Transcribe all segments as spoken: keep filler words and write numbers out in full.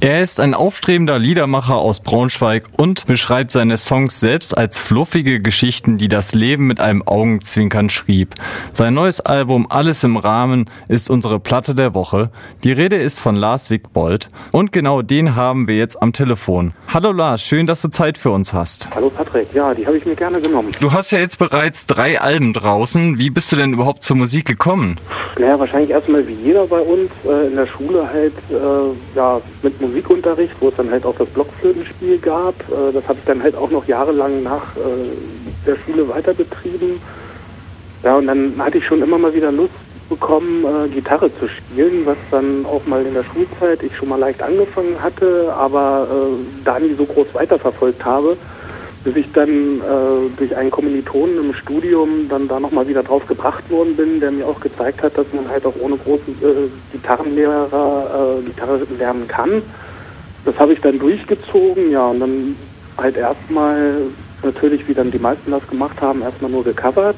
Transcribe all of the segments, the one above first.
Er ist ein aufstrebender Liedermacher aus Braunschweig und beschreibt seine Songs selbst als fluffige Geschichten, die das Leben mit einem Augenzwinkern schrieb. Sein neues Album Alles im Rahmen ist unsere Platte der Woche. Die Rede ist von Lars Wigbold und genau den haben wir jetzt am Telefon. Hallo Lars, schön, dass du Zeit für uns hast. Hallo Patrick, ja, die habe ich mir gerne genommen. Du hast ja jetzt bereits drei Alben draußen. Wie bist du denn überhaupt zur Musik gekommen? Naja, wahrscheinlich erstmal wie jeder bei uns äh, in der Schule halt äh, ja, mit Musikunterricht, wo es dann halt auch das Blockflötenspiel gab. Äh, das habe ich dann halt auch noch jahrelang nach äh, der Schule weiter betrieben. Ja, und dann hatte ich schon immer mal wieder Lust bekommen, äh, Gitarre zu spielen, was dann auch mal in der Schulzeit ich schon mal leicht angefangen hatte, aber äh, da nie so groß weiterverfolgt habe, bis ich dann äh, durch einen Kommilitonen im Studium dann da nochmal wieder drauf gebracht worden bin, der mir auch gezeigt hat, dass man halt auch ohne großen äh, Gitarrenlehrer äh, Gitarre lernen kann. Das habe ich dann durchgezogen, ja, und dann halt erstmal natürlich, wie dann die meisten das gemacht haben, erstmal nur gecovert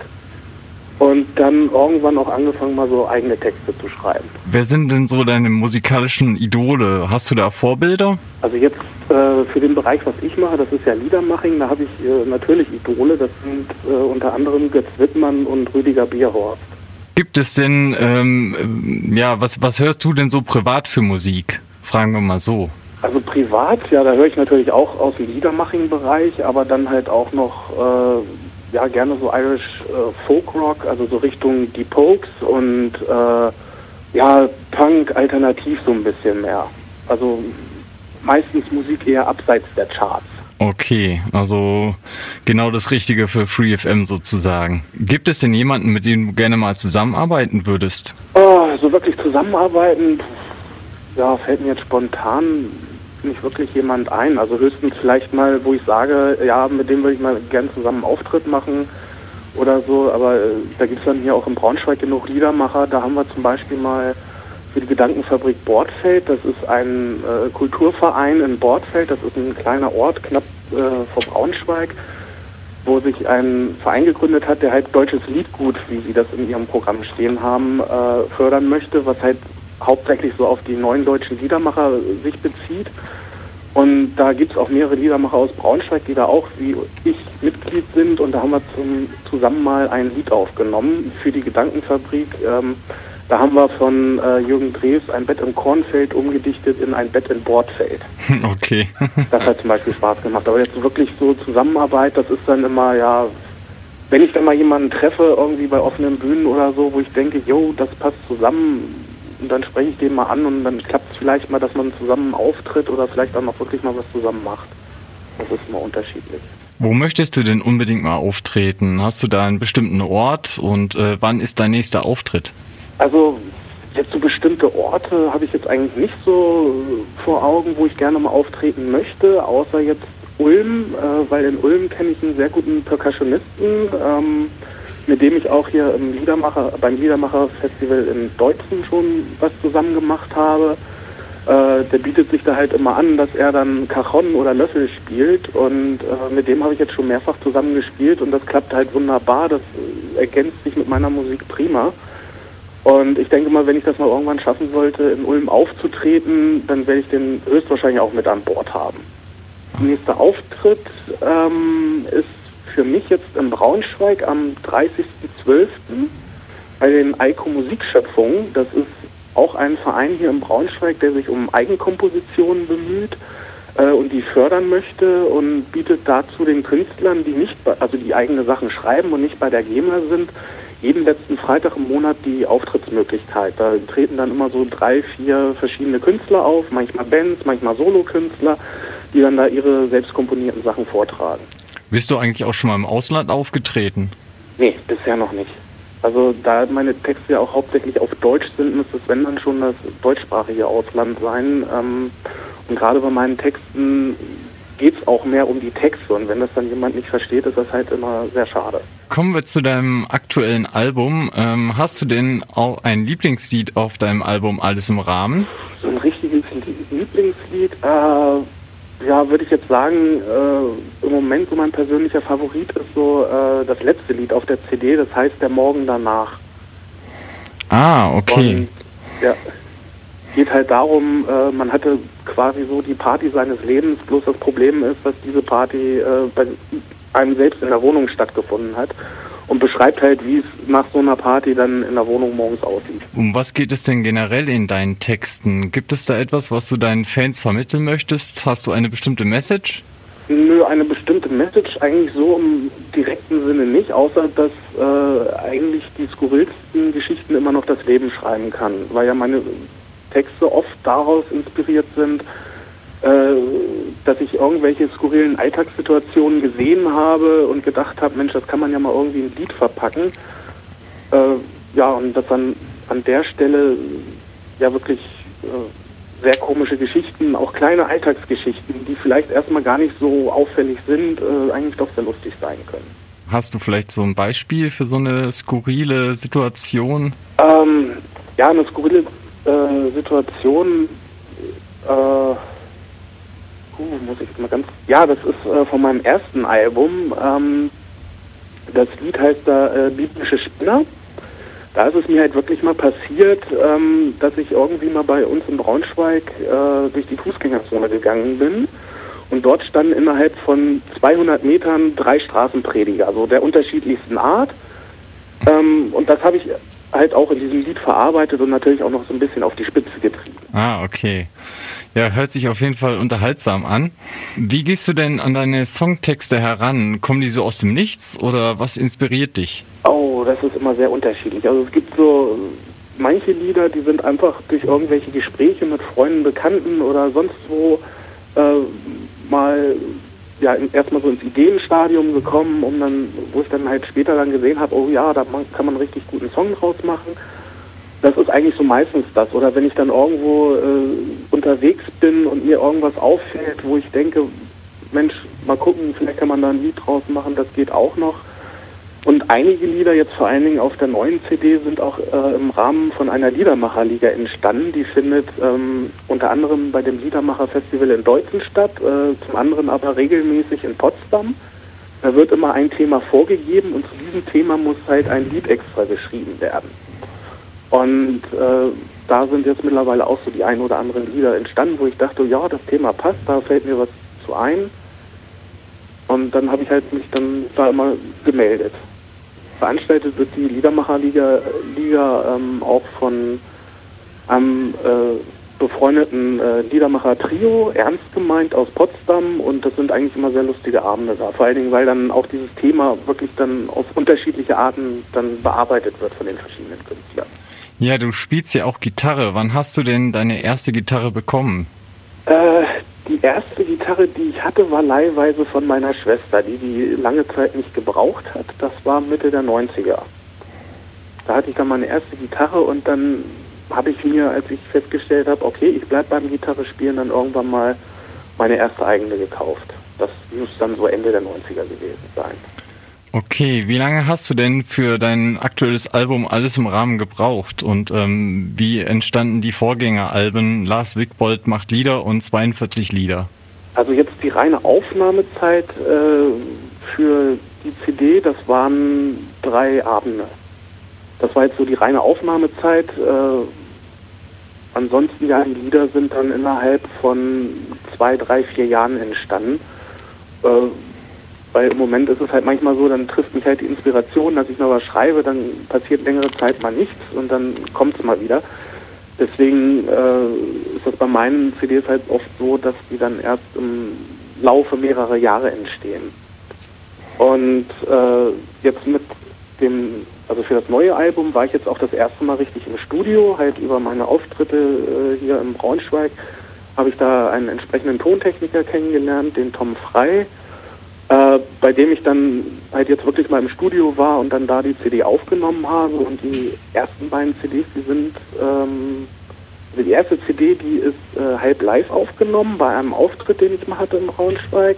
und dann irgendwann auch angefangen, mal so eigene Texte zu schreiben. Wer sind denn so deine musikalischen Idole? Hast du da Vorbilder? Also jetzt äh, für den Bereich, was ich mache, das ist ja Liedermaching, da habe ich äh, natürlich Idole, das sind äh, unter anderem Götz Wittmann und Rüdiger Bierhorst. Gibt es denn, ähm, ja, was, was hörst du denn so privat für Musik? Fragen wir mal so. Also privat, ja, da höre ich natürlich auch aus dem Liedermaching-Bereich, aber dann halt auch noch, äh, ja, gerne so Irish äh, Folk-Rock, also so Richtung Die Pokes und, äh, ja, Punk, alternativ so ein bisschen mehr. Also meistens Musik eher abseits der Charts. Okay, also genau das Richtige für Free F M sozusagen. Gibt es denn jemanden, mit dem du gerne mal zusammenarbeiten würdest? Oh, so wirklich zusammenarbeiten, ja, fällt mir jetzt spontan nicht wirklich jemand ein. Also höchstens vielleicht mal, wo ich sage, ja, mit dem würde ich mal gerne zusammen einen Auftritt machen oder so. Aber äh, da gibt es dann hier auch in Braunschweig genug Liedermacher. Da haben wir zum Beispiel mal für die Gedankenfabrik Bortfeld. Das ist ein äh, Kulturverein in Bortfeld. Das ist ein kleiner Ort knapp äh, vor Braunschweig, wo sich ein Verein gegründet hat, der halt deutsches Liedgut, wie sie das in ihrem Programm stehen haben, äh, fördern möchte, was halt hauptsächlich so auf die neuen deutschen Liedermacher sich bezieht. Und da gibt es auch mehrere Liedermacher aus Braunschweig, die da auch wie ich Mitglied sind. Und da haben wir zum, zusammen mal ein Lied aufgenommen für die Gedankenfabrik. Ähm, da haben wir von äh, Jürgen Drews Ein Bett im Kornfeld umgedichtet in Ein Bett in Bordfeld. Okay. Das hat zum Beispiel Spaß gemacht. Aber jetzt wirklich so Zusammenarbeit, das ist dann immer, ja, wenn ich dann mal jemanden treffe, irgendwie bei offenen Bühnen oder so, wo ich denke, jo, das passt zusammen, und dann spreche ich den mal an und dann klappt es vielleicht mal, dass man zusammen auftritt oder vielleicht auch noch wirklich mal was zusammen macht. Das ist immer unterschiedlich. Wo möchtest du denn unbedingt mal auftreten? Hast du da einen bestimmten Ort und äh, wann ist dein nächster Auftritt? Also jetzt so bestimmte Orte habe ich jetzt eigentlich nicht so vor Augen, wo ich gerne mal auftreten möchte, außer jetzt Ulm, äh, weil in Ulm kenne ich einen sehr guten Percussionisten, ähm, mit dem ich auch hier im Liedermacher, beim Liedermacher-Festival in Deutzen schon was zusammen gemacht habe. Äh, der bietet sich da halt immer an, dass er dann Cajon oder Löffel spielt und äh, mit dem habe ich jetzt schon mehrfach zusammen gespielt und das klappt halt wunderbar, das äh, ergänzt sich mit meiner Musik prima. Und ich denke mal, wenn ich das mal irgendwann schaffen sollte, in Ulm aufzutreten, dann werde ich den höchstwahrscheinlich auch mit an Bord haben. Der nächste Auftritt ähm, ist für mich jetzt in Braunschweig am dreißigsten zwölften bei den Eiko Musikschöpfungen. Das ist auch ein Verein hier in Braunschweig, der sich um Eigenkompositionen bemüht äh, und die fördern möchte und bietet dazu den Künstlern, die nicht, bei, also die eigene Sachen schreiben und nicht bei der GEMA sind, jeden letzten Freitag im Monat die Auftrittsmöglichkeit. Da treten dann immer so drei, vier verschiedene Künstler auf, manchmal Bands, manchmal Solokünstler, die dann da ihre selbst komponierten Sachen vortragen. Bist du eigentlich auch schon mal im Ausland aufgetreten? Nee, bisher noch nicht. Also da meine Texte ja auch hauptsächlich auf Deutsch sind, müsste es, wenn dann schon das deutschsprachige Ausland sein. Ähm, und gerade bei meinen Texten geht es auch mehr um die Texte. Und wenn das dann jemand nicht versteht, ist das halt immer sehr schade. Kommen wir zu deinem aktuellen Album. Ähm, hast du denn auch ein Lieblingslied auf deinem Album Alles im Rahmen? So ein richtiges Lieblingslied? Äh, ja, würde ich jetzt sagen, äh, im Moment so mein persönlicher Favorit ist so äh, das letzte Lied auf der C D, das heißt Der Morgen danach. Ah, okay. Und, ja. geht halt darum, äh, man hatte quasi so die Party seines Lebens, bloß das Problem ist, dass diese Party äh, bei einem selbst in der Wohnung stattgefunden hat und beschreibt halt, wie es nach so einer Party dann in der Wohnung morgens aussieht. Um was geht es denn generell in deinen Texten? Gibt es da etwas, was du deinen Fans vermitteln möchtest? Hast du eine bestimmte Message? Nö, eine bestimmte Message eigentlich so im direkten Sinne nicht, außer dass äh, eigentlich die skurrilsten Geschichten immer noch das Leben schreiben kann, weil ja meine Texte oft daraus inspiriert sind, äh, dass ich irgendwelche skurrilen Alltagssituationen gesehen habe und gedacht habe, Mensch, das kann man ja mal irgendwie in ein Lied verpacken. Äh, ja, und dass dann an der Stelle ja wirklich äh, sehr komische Geschichten, auch kleine Alltagsgeschichten, die vielleicht erstmal gar nicht so auffällig sind, äh, eigentlich doch sehr lustig sein können. Hast du vielleicht so ein Beispiel für so eine skurrile Situation? Ähm, ja, eine skurrile äh, Situation, äh, uh, muss ich mal ganz, ja, das ist äh, von meinem ersten Album, ähm, das Lied heißt da äh, Biblische Spinner. Da ist es mir halt wirklich mal passiert, ähm, dass ich irgendwie mal bei uns in Braunschweig äh, durch die Fußgängerzone gegangen bin und dort standen innerhalb von zweihundert Metern drei Straßenprediger, also der unterschiedlichsten Art. Ähm, und das habe ich halt auch in diesem Lied verarbeitet und natürlich auch noch so ein bisschen auf die Spitze getrieben. Ah, okay. Ja, hört sich auf jeden Fall unterhaltsam an. Wie gehst du denn an deine Songtexte heran? Kommen die so aus dem Nichts oder was inspiriert dich? Oh, das ist immer sehr unterschiedlich. Also es gibt so manche Lieder, die sind einfach durch irgendwelche Gespräche mit Freunden, Bekannten oder sonst wo äh, mal ja erstmal so ins Ideenstadium gekommen, um dann, wo ich dann halt später dann gesehen habe, oh ja, da kann man einen richtig guten Song draus machen. Das ist eigentlich so meistens das. Oder wenn ich dann irgendwo äh, unterwegs bin und mir irgendwas auffällt, wo ich denke, Mensch, mal gucken, vielleicht kann man da ein Lied draus machen, das geht auch noch. Und einige Lieder jetzt vor allen Dingen auf der neuen C D sind auch äh, im Rahmen von einer Liedermacherliga entstanden. Die findet ähm, unter anderem bei dem Liedermacher-Festival in Deutzen statt, äh, zum anderen aber regelmäßig in Potsdam. Da wird immer ein Thema vorgegeben und zu diesem Thema muss halt ein Lied extra geschrieben werden. Und äh, da sind jetzt mittlerweile auch so die ein oder anderen Lieder entstanden, wo ich dachte, ja, das Thema passt, da fällt mir was zu ein. Und dann habe ich halt mich dann da immer gemeldet. Veranstaltet wird die Liedermacherliga Liga, ähm, auch von einem äh, befreundeten äh, Liedermacher-Trio, ernst gemeint, aus Potsdam. Und das sind eigentlich immer sehr lustige Abende da. Vor allen Dingen, weil dann auch dieses Thema wirklich dann auf unterschiedliche Arten dann bearbeitet wird von den verschiedenen Künstlern. Ja, du spielst ja auch Gitarre. Wann hast du denn deine erste Gitarre bekommen? Äh, die erste Gitarre, die ich hatte, war leihweise von meiner Schwester, die die lange Zeit nicht gebraucht hat. Das war Mitte der neunziger. Da hatte ich dann meine erste Gitarre und dann habe ich mir, als ich festgestellt habe, okay, ich bleibe beim Gitarre spielen, dann irgendwann mal meine erste eigene gekauft. Das muss dann so Ende der neunziger gewesen sein. Okay, wie lange hast du denn für dein aktuelles Album Alles im Rahmen gebraucht? Und ähm, wie entstanden die Vorgängeralben Lars Wigbold macht Lieder und zweiundvierzig Lieder? Also jetzt die reine Aufnahmezeit äh, für die C D, das waren drei Abende. Das war jetzt so die reine Aufnahmezeit. Äh, ansonsten, ja, die Lieder sind dann innerhalb von zwei, drei, vier Jahren entstanden. Äh, Weil im Moment ist es halt manchmal so, dann trifft mich halt die Inspiration, dass ich noch was schreibe, dann passiert längere Zeit mal nichts und dann kommt es mal wieder. Deswegen äh, ist das bei meinen C Ds halt oft so, dass die dann erst im Laufe mehrerer Jahre entstehen. Und äh, jetzt mit dem, also für das neue Album war ich jetzt auch das erste Mal richtig im Studio, halt über meine Auftritte äh, hier in Braunschweig, habe ich da einen entsprechenden Tontechniker kennengelernt, den Tom Frey. Äh, bei dem ich dann halt jetzt wirklich mal im Studio war und dann da die C D aufgenommen habe. Und die ersten beiden C Ds, die sind, ähm, also die erste C D, die ist äh, halb live aufgenommen bei einem Auftritt, den ich mal hatte in Braunschweig.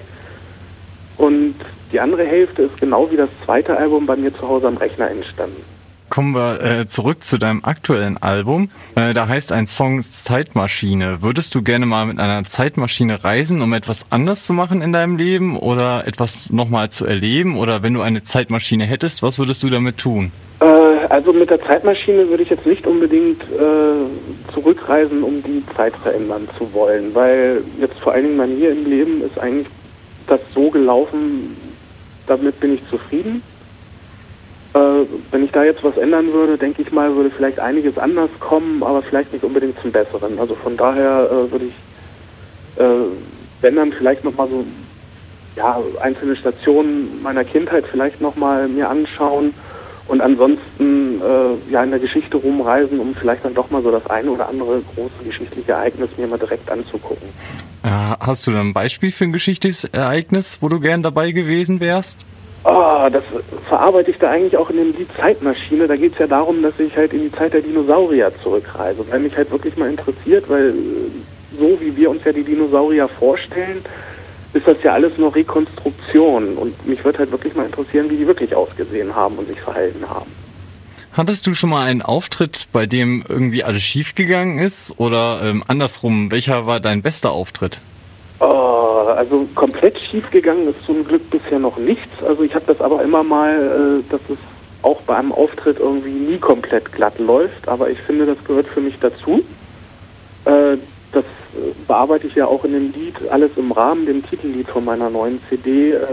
Und die andere Hälfte ist genau wie das zweite Album bei mir zu Hause am Rechner entstanden. Kommen wir äh, zurück zu deinem aktuellen Album. Äh, da heißt ein Song Zeitmaschine. Würdest du gerne mal mit einer Zeitmaschine reisen, um etwas anders zu machen in deinem Leben oder etwas nochmal zu erleben? Oder wenn du eine Zeitmaschine hättest, was würdest du damit tun? Äh, also mit der Zeitmaschine würde ich jetzt nicht unbedingt äh, zurückreisen, um die Zeit verändern zu wollen, weil jetzt vor allen Dingen bei mir im Leben ist eigentlich das so gelaufen, damit bin ich zufrieden. Äh, wenn ich da jetzt was ändern würde, denke ich mal, würde vielleicht einiges anders kommen, aber vielleicht nicht unbedingt zum Besseren. Also von daher äh, würde ich, äh, wenn dann vielleicht nochmal so ja, einzelne Stationen meiner Kindheit vielleicht nochmal mir anschauen und ansonsten äh, ja in der Geschichte rumreisen, um vielleicht dann doch mal so das eine oder andere große geschichtliche Ereignis mir mal direkt anzugucken. Äh, hast du da ein Beispiel für ein geschichtliches Ereignis, wo du gern dabei gewesen wärst? Ah, das verarbeite ich da eigentlich auch in dem Lied Zeitmaschine. Da geht es ja darum, dass ich halt in die Zeit der Dinosaurier zurückreise, weil mich halt wirklich mal interessiert, weil so wie wir uns ja die Dinosaurier vorstellen, ist das ja alles noch Rekonstruktion und mich würde halt wirklich mal interessieren, wie die wirklich ausgesehen haben und sich verhalten haben. Hattest du schon mal einen Auftritt, bei dem irgendwie alles schiefgegangen ist oder ähm, andersrum, welcher war dein bester Auftritt? Oh, also komplett schiefgegangen ist zum Glück bisher noch nichts. Also ich habe das aber immer mal, äh, dass es auch bei einem Auftritt irgendwie nie komplett glatt läuft, aber ich finde, das gehört für mich dazu. Äh, das bearbeite ich ja auch in dem Lied Alles im Rahmen, dem Titellied von meiner neuen C D. Äh,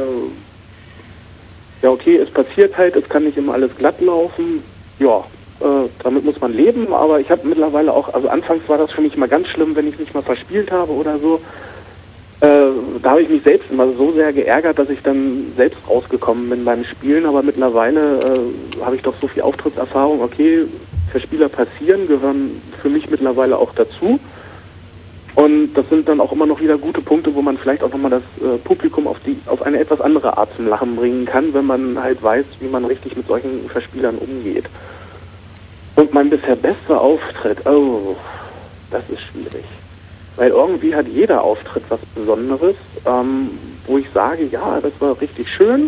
ja okay, es passiert halt, es kann nicht immer alles glatt laufen. Ja, äh, damit muss man leben, aber ich habe mittlerweile auch, also anfangs war das für mich mal ganz schlimm, wenn ich mich mal verspielt habe oder so. Äh, da habe ich mich selbst immer so sehr geärgert, dass ich dann selbst rausgekommen bin beim Spielen, aber mittlerweile äh, habe ich doch so viel Auftrittserfahrung, okay, Verspieler passieren, gehören für mich mittlerweile auch dazu. Und das sind dann auch immer noch wieder gute Punkte, wo man vielleicht auch nochmal das äh, Publikum auf die auf eine etwas andere Art zum Lachen bringen kann, wenn man halt weiß, wie man richtig mit solchen Verspielern umgeht. Und mein bisher bester Auftritt, oh, das ist schwierig. Weil irgendwie hat jeder Auftritt was Besonderes, ähm, wo ich sage, ja, das war richtig schön.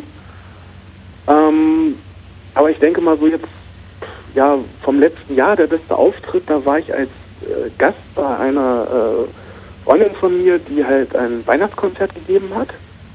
Ähm, aber ich denke mal so jetzt, ja, vom letzten Jahr der beste Auftritt, da war ich als äh, Gast bei einer äh, Freundin von mir, die halt ein Weihnachtskonzert gegeben hat.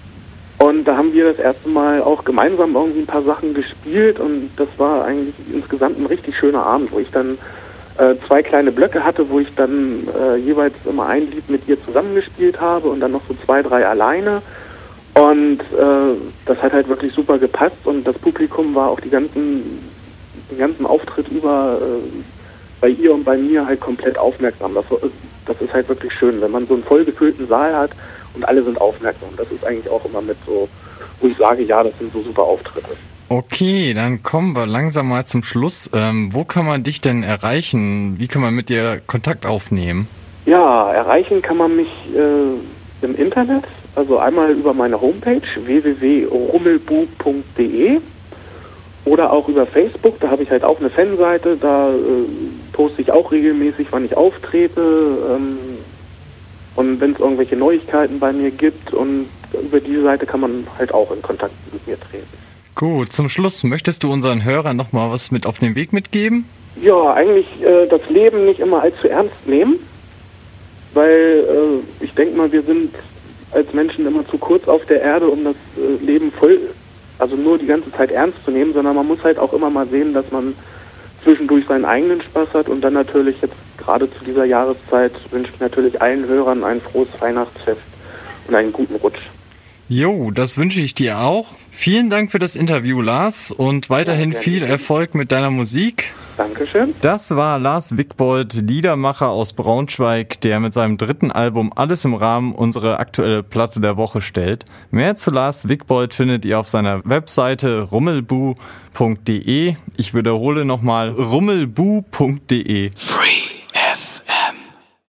Und da haben wir das erste Mal auch gemeinsam irgendwie ein paar Sachen gespielt und das war eigentlich insgesamt ein richtig schöner Abend, wo ich dann äh, zwei kleine Blöcke hatte, wo ich dann äh, jeweils immer ein Lied mit ihr zusammengespielt habe und dann noch so zwei, drei alleine. Und äh, das hat halt wirklich super gepasst und das Publikum war auch die ganzen, den ganzen Auftritt über äh, bei ihr und bei mir halt komplett aufmerksam. Das, das ist halt wirklich schön, wenn man so einen vollgefüllten Saal hat und alle sind aufmerksam. Das ist eigentlich auch immer mit so, wo ich sage, ja, das sind so super Auftritte. Okay, dann kommen wir langsam mal zum Schluss. Ähm, wo kann man dich denn erreichen? Wie kann man mit dir Kontakt aufnehmen? Ja, erreichen kann man mich äh, im Internet, also einmal über meine Homepage w w w punkt rummelbu punkt d e oder auch über Facebook, da habe ich halt auch eine Fanseite, da äh, poste ich auch regelmäßig, wann ich auftrete ähm, und wenn es irgendwelche Neuigkeiten bei mir gibt und über die Seite kann man halt auch in Kontakt mit mir treten. Gut, zum Schluss, möchtest du unseren Hörern noch mal was mit auf den Weg mitgeben? Ja, eigentlich äh, das Leben nicht immer allzu ernst nehmen, weil äh, ich denke mal, wir sind als Menschen immer zu kurz auf der Erde, um das äh, Leben voll, also nur die ganze Zeit ernst zu nehmen, sondern man muss halt auch immer mal sehen, dass man zwischendurch seinen eigenen Spaß hat und dann natürlich jetzt gerade zu dieser Jahreszeit wünsche ich natürlich allen Hörern ein frohes Weihnachtsfest und einen guten Rutsch. Jo, das wünsche ich dir auch. Vielen Dank für das Interview, Lars, und weiterhin ja, viel Erfolg mit deiner Musik. Dankeschön. Das war Lars Wickbold, Liedermacher aus Braunschweig, der mit seinem dritten Album Alles im Rahmen unsere aktuelle Platte der Woche stellt. Mehr zu Lars Wickbold findet ihr auf seiner Webseite rummelbu punkt d e. Ich wiederhole nochmal rummelbu punkt d e. Free.